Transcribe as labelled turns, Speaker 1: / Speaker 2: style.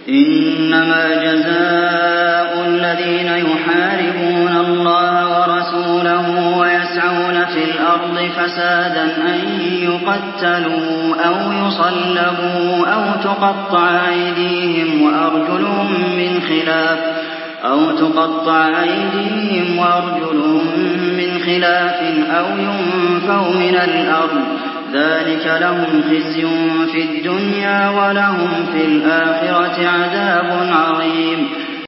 Speaker 1: إنما جزاء الذين يحاربون الله ورسوله ويسعون في الأرض فسادا أن يقتلوا أو يصلبوا أو تقطع أيديهم وأرجلهم من خلاف أو ينفوا من الأرض ۚ ذلك لهم خزي في الدنيا ولهم في الآخرة عذاب عظيم.